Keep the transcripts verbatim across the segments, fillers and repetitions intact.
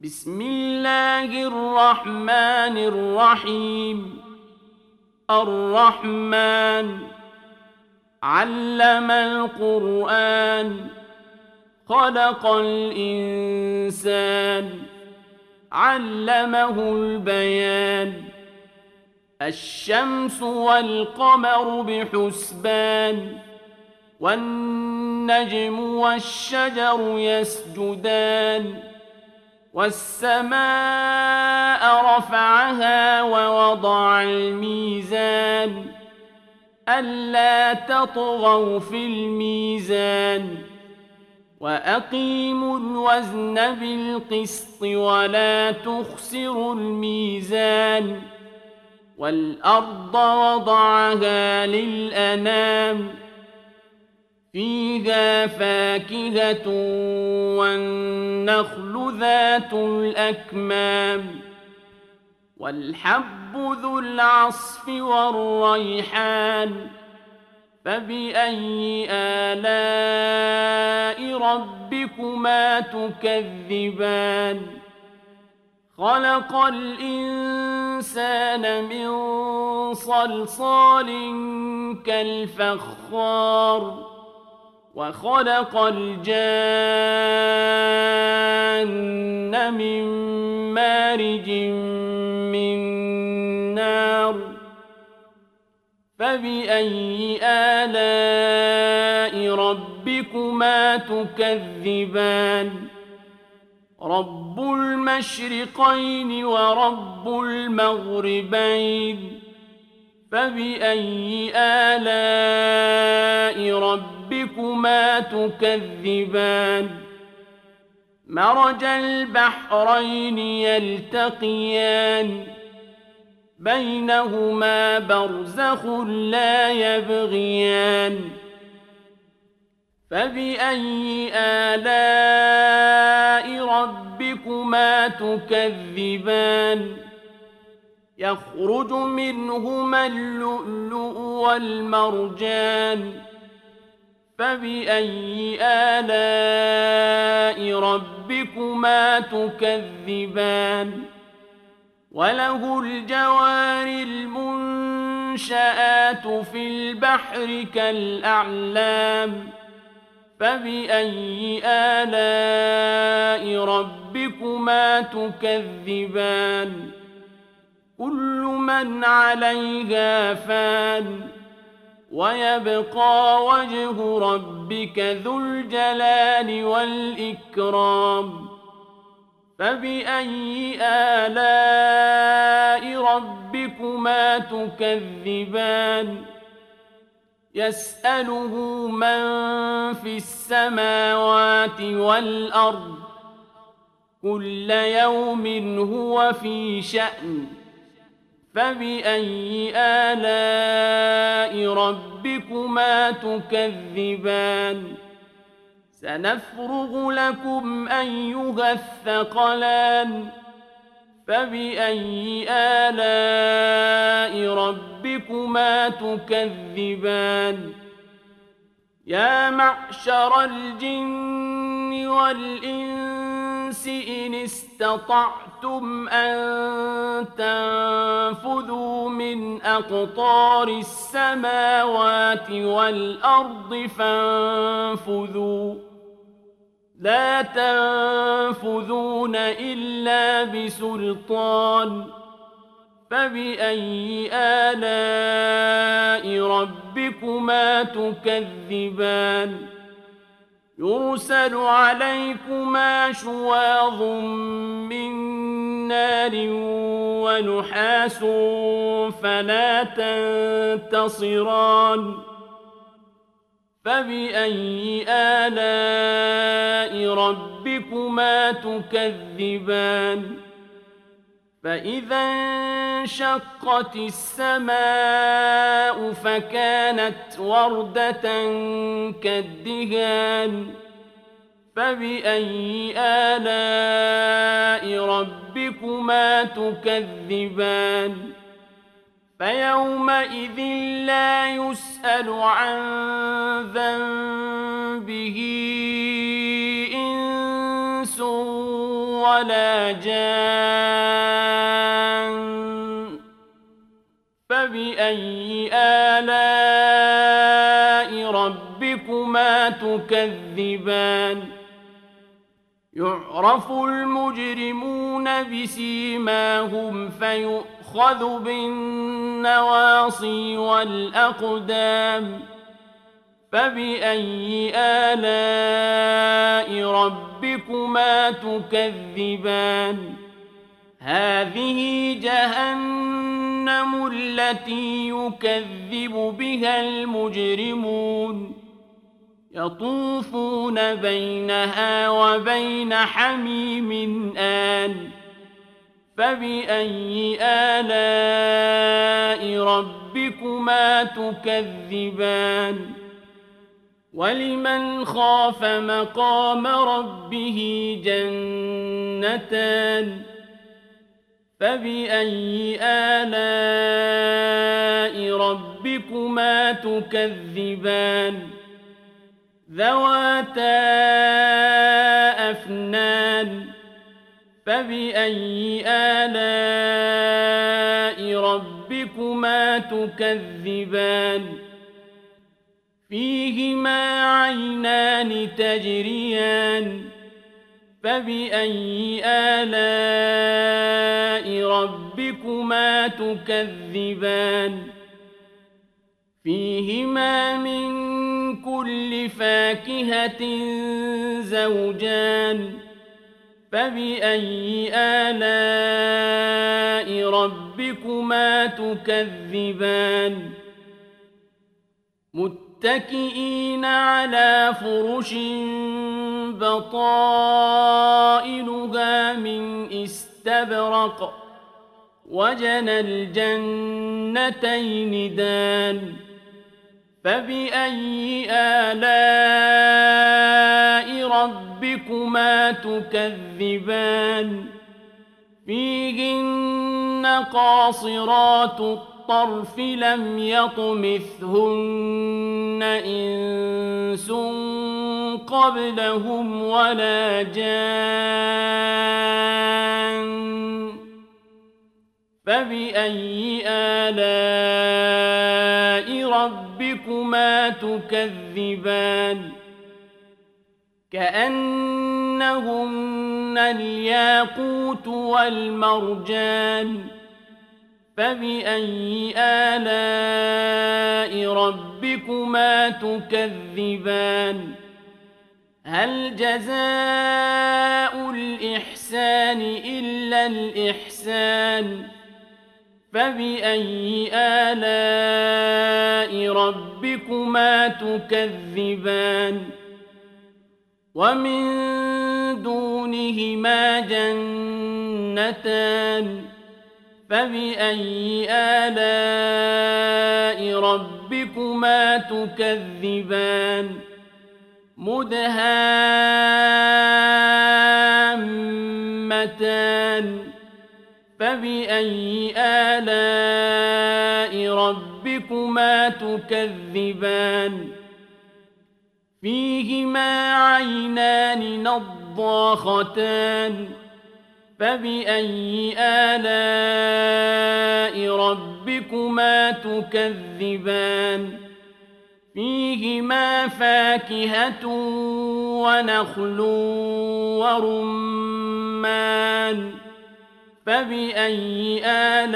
بسم الله الرحمن الرحيم. الرحمن علم القرآن خلق الإنسان علمه البيان. الشمس والقمر بحسبان والنجم والشجر يسجدان والسماء رفعها ووضع الميزان ألا تطغوا في الميزان وأقيموا الوزن بالقسط ولا تخسروا الميزان والأرض وضعها للأنام فيها فاكهة والنخل ذات الأكمام والحب ذو العصف والريحان فبأي آلاء ربكما تكذبان. خلق الإنسان من صلصال كالفخار وخلق الجان من مارج من نار فبأي آلاء ربكما تكذبان. رب المشرقين ورب المغربين فبأي آلاء ربكما تكذبان. مرج البحرين يلتقيان بينهما برزخ لا يبغيان فبأي آلاء ربكما تكذبان. يخرج منهما اللؤلؤ والمرجان فبأي آلاء ربكما تكذبان. وله الجوار المنشآت في البحر كالأعلام فبأي آلاء ربكما تكذبان. كل من عليها فان ويبقى وجه ربك ذو الجلال والإكرام فبأي آلاء ربكما تكذبان. يسأله من في السماوات والأرض كل يوم هو في شأن فبأي آلاء ربكما تكذبان. سنفرغ لكم أيها الثقلان فبأي آلاء ربكما تكذبان. يا معشر الجن والإنس إن استطعتم أن تنفذوا من أقطار السماوات والأرض فانفذوا لا تنفذون إلا بسلطان فبأي آلاء ربكما تكذبان. يرسل عليكما شواظ من نار ونحاس فلا تنتصران فبأي آلاء ربكما تكذبان. فإذا انشقت السماء فكانت وردة كالدهان فبأي آلاء ربكما تكذبان. فيومئذ لا يسأل عن ذنبه إنس ولا جان فبأي آلاء ربكما تكذبان يعرف المجرمون بسيماهم فيؤخذ بالنواصي والأقدام فبأي آلاء ربكما تكذبان هذه جهنم التي يكذب بها المجرمون يطوفون بينها وبين حميم آن فبأي آلاء ربكما تكذبان ولمن خاف مقام ربه جنتان فبأي آلاء ربكما تكذبان ذواتا أفنان فبأي آلاء ربكما تكذبان فيهما عينان تجريان فبأي آلاء ربكما تكذبان فيهما من كل فاكهة زوجان فبأي آلاء ربكما تكذبان متكئين على فرش بطائنها من استبرق وجنى الجنتين دان فبأي آلاء ربكما تكذبان فيهن قاصرات الطرف لم يطمثهن إنس قبلهم ولا جان فبأي آلاء ربكما تكذبان كأنهن الياقوت والمرجان فبأي آلاء ربكما تكذبان هل جزاء الإحسان إلا الإحسان فبأي آلاء ربكما تكذبان ومن دونهما جنتان فبأي آلاء ربكما تكذبان مدهامتان فبأي آلاء ربكما تكذبان فيهما عينان نضاختان فبأي آلاء ربكما تكذبان فيهما فاكهة ونخل ورمان فبأي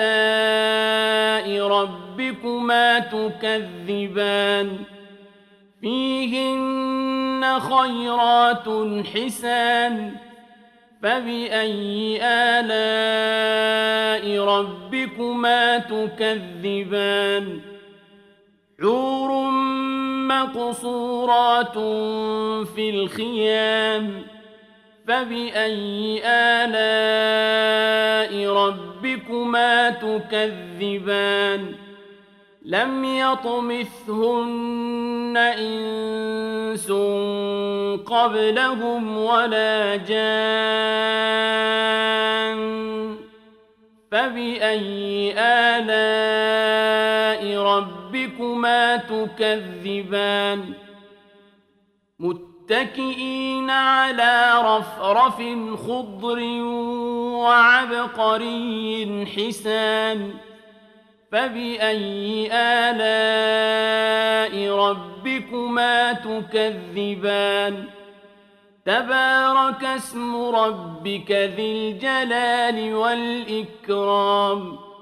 آلاء ربكما تكذبان فيهن خيرات حسان فبأي آلاء ربكما تكذبان حور مقصورات في الخيام فبأي آلاء ربكما تكذبان لم يطمثهن إنس قبلهم ولا جان فبأي آلاء ربكما تكذبان متكئين على رفرف خضر وعبقري حسان فبأي آلاء ربكما تكذبان تبارك اسم ربك ذي الجلال والإكرام